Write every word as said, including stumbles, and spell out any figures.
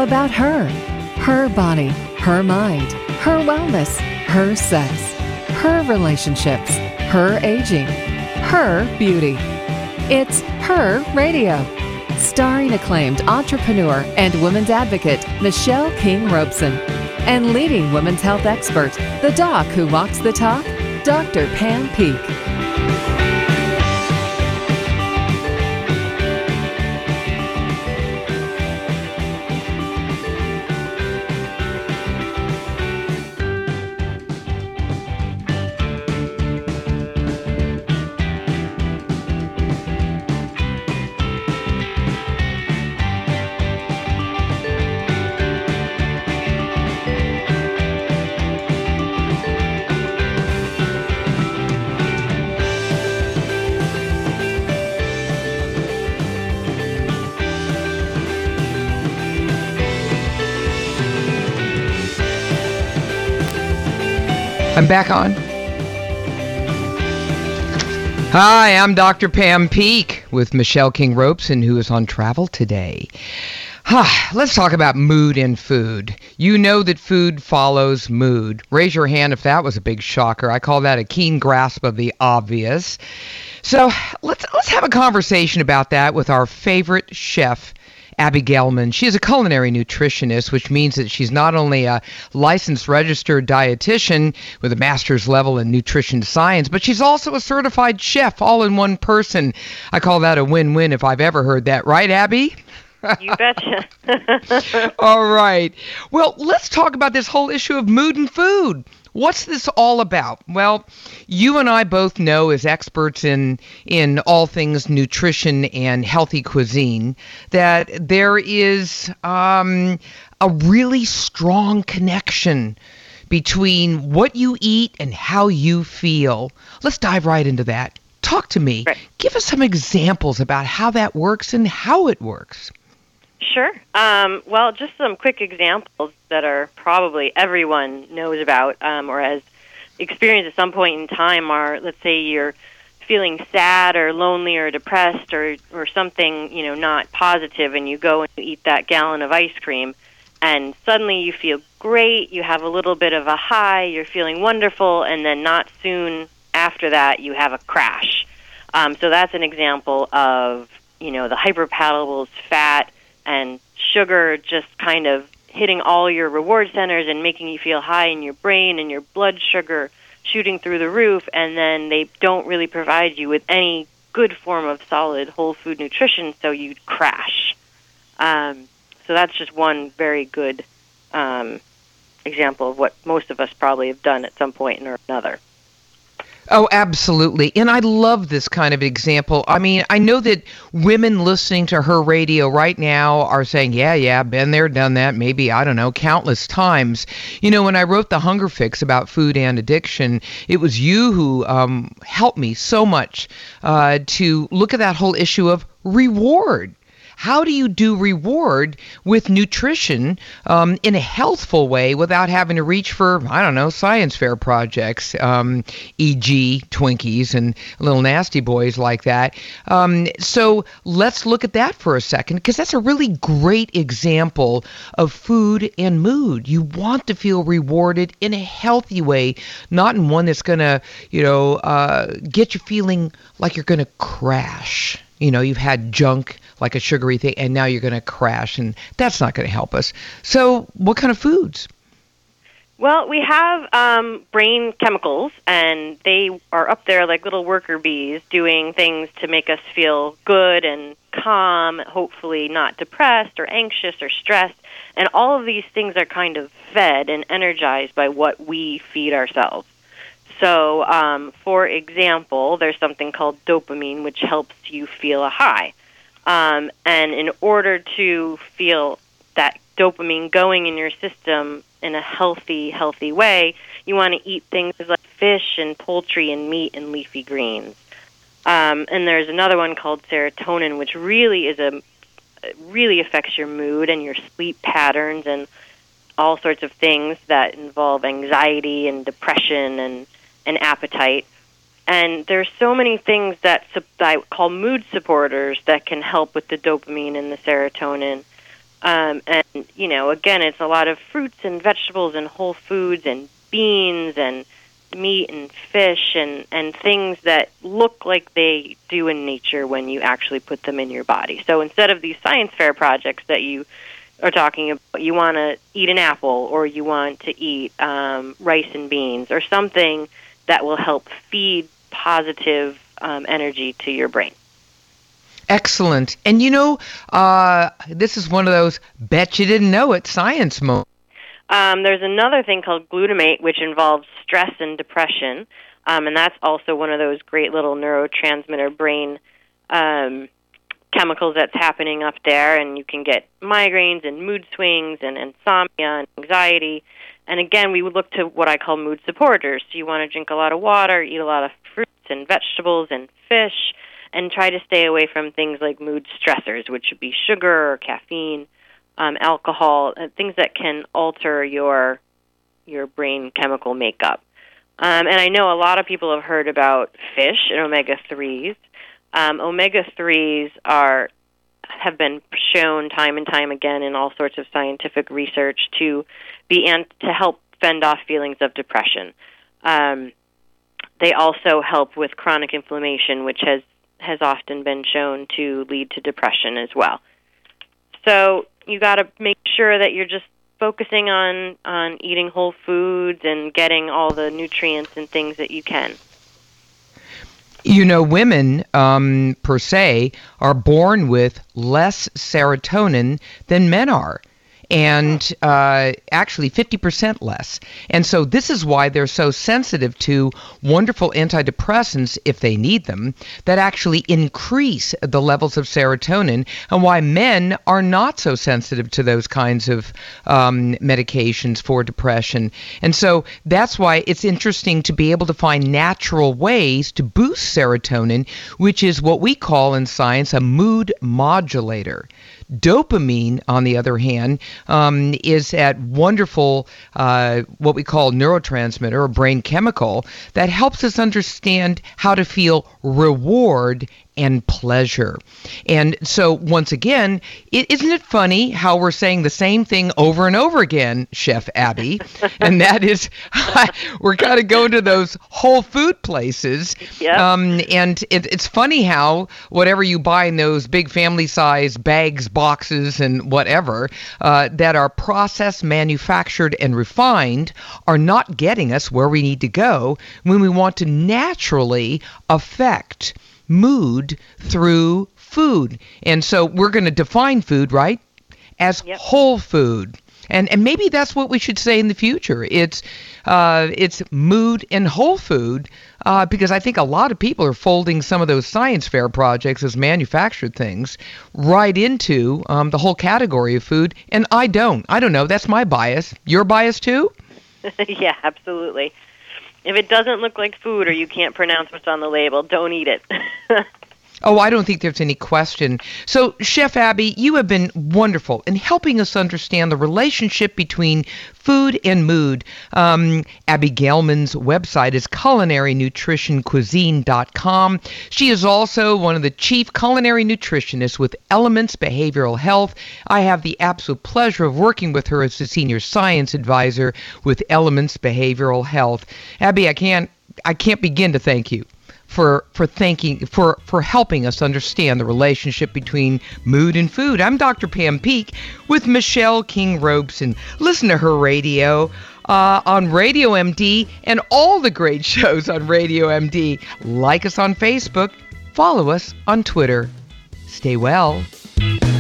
about her. Her body, her mind, her wellness, her sex, her relationships, her aging, her beauty. It's Her Radio. Starring acclaimed entrepreneur and women's advocate Michelle King Robeson, and leading women's health expert, the doc who walks the talk, Doctor Pam Peeke. I'm back on. Hi, I'm Doctor Pam Peeke with Michelle King Robeson, who is on travel today. Let's talk about mood in food. You know that food follows mood. Raise your hand if that was a big shocker. I call that a keen grasp of the obvious. So let's let's have a conversation about that with our favorite chef, Abby Gelman. She is a culinary nutritionist, which means that she's not only a licensed registered dietitian with a master's level in nutrition science, but she's also a certified chef all in one person. I call that a win-win if I've ever heard that. Right, Abby? You betcha. All right. Well, let's talk about this whole issue of mood and food. What's this all about? Well, you and I both know as experts in in all things nutrition and healthy cuisine that there is um, a really strong connection between what you eat and how you feel. Let's dive right into that. Talk to me. Right. Give us some examples about how that works and how it works. Sure. Um, well, just some quick examples that are probably everyone knows about um, or has experienced at some point in time are, let's say you're feeling sad or lonely or depressed or, or something, you know, not positive, and you go and you eat that gallon of ice cream, and suddenly you feel great, you have a little bit of a high, you're feeling wonderful, and then not soon after that you have a crash. Um, so that's an example of, you know, the hyperpalatal fat and sugar just kind of hitting all your reward centers and making you feel high in your brain and your blood sugar shooting through the roof, and then they don't really provide you with any good form of solid whole food nutrition, so you crash. Um, so that's just one very good um, example of what most of us probably have done at some point or another. Oh, absolutely. And I love this kind of example. I mean, I know that women listening to her radio right now are saying, yeah, yeah, been there, done that, maybe, I don't know, countless times. You know, when I wrote The Hunger Fix about food and addiction, it was you who um, helped me so much uh, to look at that whole issue of reward. How do you do reward with nutrition um, in a healthful way without having to reach for, I don't know, science fair projects, um, for example. Twinkies and little nasty boys like that. Um, so let's look at that for a second, because that's a really great example of food and mood. You want to feel rewarded in a healthy way, not in one that's going to, you know, uh, get you feeling like you're going to crash. You know, you've had junk like a sugary thing, and now you're going to crash, and that's not going to help us. So what kind of foods? Well, we have um, brain chemicals, and they are up there like little worker bees doing things to make us feel good and calm, hopefully not depressed or anxious or stressed. And all of these things are kind of fed and energized by what we feed ourselves. So, um, for example, there's something called dopamine, which helps you feel a high. Um, and in order to feel that dopamine going in your system in a healthy, healthy way, you want to eat things like fish and poultry and meat and leafy greens. Um, and there's another one called serotonin, which really is a really affects your mood and your sleep patterns and all sorts of things that involve anxiety and depression and, and appetite. And there's so many things that I call mood supporters that can help with the dopamine and the serotonin. Um, and, you know, again, it's a lot of fruits and vegetables and whole foods and beans and meat and fish and, and things that look like they do in nature when you actually put them in your body. So instead of these science fair projects that you are talking about, you want to eat an apple or you want to eat um, rice and beans or something that will help feed positive um, energy to your brain. Excellent. And you know, uh, this is one of those bet you didn't know it science moments. Um, there's another thing called glutamate, which involves stress and depression, um, and that's also one of those great little neurotransmitter brain um, chemicals that's happening up there, and you can get migraines and mood swings and insomnia and anxiety. And again, we would look to what I call mood supporters. So you want to drink a lot of water, eat a lot of fruits and vegetables and fish, and try to stay away from things like mood stressors, which would be sugar or caffeine, um, alcohol, uh, things that can alter your your brain chemical makeup. Um, and I know a lot of people have heard about fish and omega threes. Um, omega threes are have been shown time and time again in all sorts of scientific research to be and to help fend off feelings of depression. Um, they also help with chronic inflammation, which has has often been shown to lead to depression as well. So you got to make sure that you're just focusing on, on eating whole foods and getting all the nutrients and things that you can. You know, women, um, per se, are born with less serotonin than men are. And uh, actually fifty percent less. And so this is why they're so sensitive to wonderful antidepressants, if they need them, that actually increase the levels of serotonin, and why men are not so sensitive to those kinds of um, medications for depression. And so that's why it's interesting to be able to find natural ways to boost serotonin, which is what we call in science a mood modulator. Dopamine, on the other hand, um, is that wonderful, uh, what we call neurotransmitter or brain chemical that helps us understand how to feel reward and pleasure. And so, once again, it, isn't it funny how we're saying the same thing over and over again, Chef Abby? And that is, we're kind of going to those whole food places. Yep. Um, and it, it's funny how whatever you buy in those big family-size bags, boxes, and whatever, uh, that are processed, manufactured, and refined are not getting us where we need to go when we want to naturally affect mood through food. And so we're going to define food, right, as yep. whole food. And and maybe that's what we should say in the future. It's uh, it's mood and whole food, uh, because I think a lot of people are folding some of those science fair projects as manufactured things right into um, the whole category of food. And I don't. I don't know. That's my bias. Your bias too? Yeah, absolutely. If it doesn't look like food or you can't pronounce what's on the label, don't eat it. Oh, I don't think there's any question. So, Chef Abby, you have been wonderful in helping us understand the relationship between food and mood. Um, Abby Gelman's website is culinary nutrition cuisine dot com. She is also one of the chief culinary nutritionists with Elements Behavioral Health. I have the absolute pleasure of working with her as the senior science advisor with Elements Behavioral Health. Abby, I can't, I can't begin to thank you for for thanking for for helping us understand the relationship between mood and food. I'm Doctor Pam Peek with Michelle King Robeson. Listen to her radio uh, on Radio M D and all the great shows on Radio M D. Like us on Facebook. Follow us on Twitter. Stay well.